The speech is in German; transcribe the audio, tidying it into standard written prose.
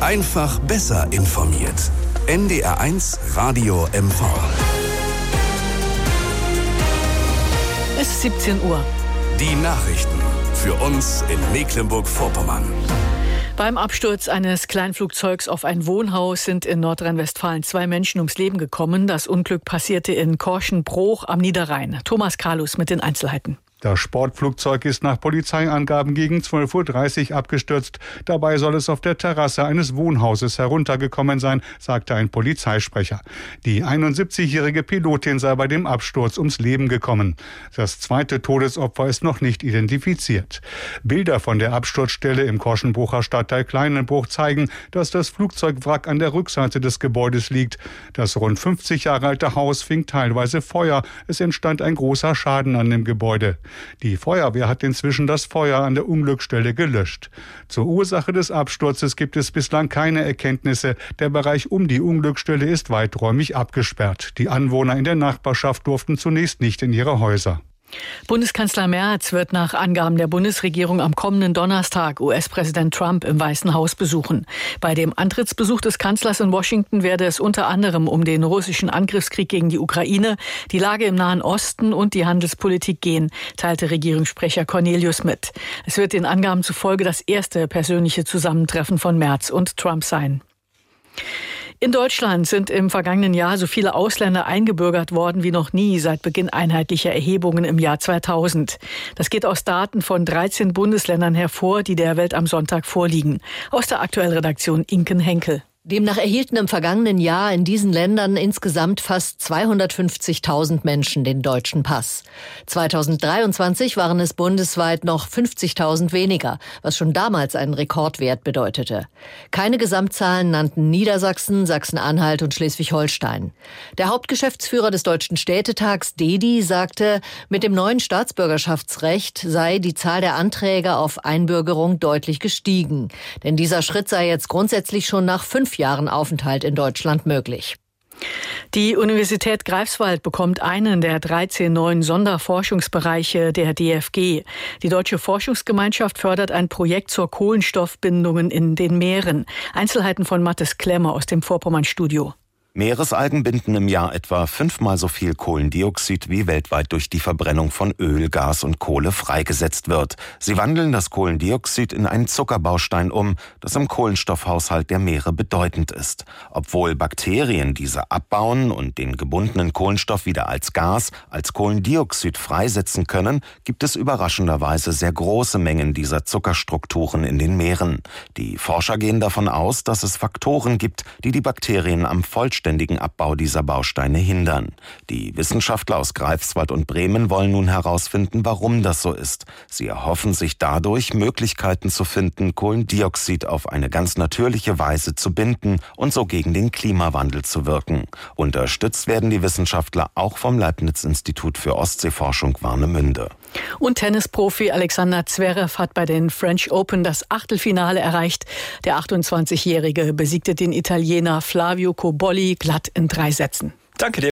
Einfach besser informiert. NDR1 Radio MV. Es ist 17 Uhr. Die Nachrichten für uns in Mecklenburg-Vorpommern. Beim Absturz eines Kleinflugzeugs auf ein Wohnhaus sind in Nordrhein-Westfalen 2 Menschen ums Leben gekommen. Das Unglück passierte in Korschenbruch am Niederrhein. Thomas Karlus mit den Einzelheiten. Das Sportflugzeug ist nach Polizeiangaben gegen 12:30 Uhr abgestürzt. Dabei soll es auf der Terrasse eines Wohnhauses heruntergekommen sein, sagte ein Polizeisprecher. Die 71-jährige Pilotin sei bei dem Absturz ums Leben gekommen. Das zweite Todesopfer ist noch nicht identifiziert. Bilder von der Absturzstelle im Korschenbrucher Stadtteil Kleinenbruch zeigen, dass das Flugzeugwrack an der Rückseite des Gebäudes liegt. Das rund 50 Jahre alte Haus fing teilweise Feuer. Es entstand ein großer Schaden an dem Gebäude. Die Feuerwehr hat inzwischen das Feuer an der Unglücksstelle gelöscht. Zur Ursache des Absturzes gibt es bislang keine Erkenntnisse. Der Bereich um die Unglücksstelle ist weiträumig abgesperrt. Die Anwohner in der Nachbarschaft durften zunächst nicht in ihre Häuser. Bundeskanzler Merz wird nach Angaben der Bundesregierung am kommenden Donnerstag US-Präsident Trump im Weißen Haus besuchen. Bei dem Antrittsbesuch des Kanzlers in Washington werde es unter anderem um den russischen Angriffskrieg gegen die Ukraine, die Lage im Nahen Osten und die Handelspolitik gehen, teilte Regierungssprecher Cornelius mit. Es wird den Angaben zufolge das erste persönliche Zusammentreffen von Merz und Trump sein. In Deutschland sind im vergangenen Jahr so viele Ausländer eingebürgert worden wie noch nie seit Beginn einheitlicher Erhebungen im Jahr 2000. Das geht aus Daten von 13 Bundesländern hervor, die der Welt am Sonntag vorliegen. Aus der Aktuellredaktion Inken Henkel. Demnach erhielten im vergangenen Jahr in diesen Ländern insgesamt fast 250.000 Menschen den deutschen Pass. 2023 waren es bundesweit noch 50.000 weniger, was schon damals einen Rekordwert bedeutete. Keine Gesamtzahlen nannten Niedersachsen, Sachsen-Anhalt und Schleswig-Holstein. Der Hauptgeschäftsführer des Deutschen Städtetags, Dedi, sagte, mit dem neuen Staatsbürgerschaftsrecht sei die Zahl der Anträge auf Einbürgerung deutlich gestiegen. Denn dieser Schritt sei jetzt grundsätzlich schon nach 5 Jahren Aufenthalt in Deutschland möglich. Die Universität Greifswald bekommt einen der 13 neuen Sonderforschungsbereiche der DFG. Die Deutsche Forschungsgemeinschaft fördert ein Projekt zur Kohlenstoffbindungen in den Meeren. Einzelheiten von Mathis Klemmer aus dem Vorpommern-Studio. Meeresalgen binden im Jahr etwa 5-mal so viel Kohlendioxid, wie weltweit durch die Verbrennung von Öl, Gas und Kohle freigesetzt wird. Sie wandeln das Kohlendioxid in einen Zuckerbaustein um, das im Kohlenstoffhaushalt der Meere bedeutend ist. Obwohl Bakterien diese abbauen und den gebundenen Kohlenstoff wieder als Gas, als Kohlendioxid freisetzen können, gibt es überraschenderweise sehr große Mengen dieser Zuckerstrukturen in den Meeren. Die Forscher gehen davon aus, dass es Faktoren gibt, die die Bakterien am vollständigen Abbau dieser Bausteine hindern. Die Wissenschaftler aus Greifswald und Bremen wollen nun herausfinden, warum das so ist. Sie erhoffen sich dadurch, Möglichkeiten zu finden, Kohlendioxid auf eine ganz natürliche Weise zu binden und so gegen den Klimawandel zu wirken. Unterstützt werden die Wissenschaftler auch vom Leibniz-Institut für Ostseeforschung Warnemünde. Und Tennisprofi Alexander Zverev hat bei den French Open das Achtelfinale erreicht. Der 28-Jährige besiegte den Italiener Flavio Cobolli glatt in 3 Sätzen. Danke dir.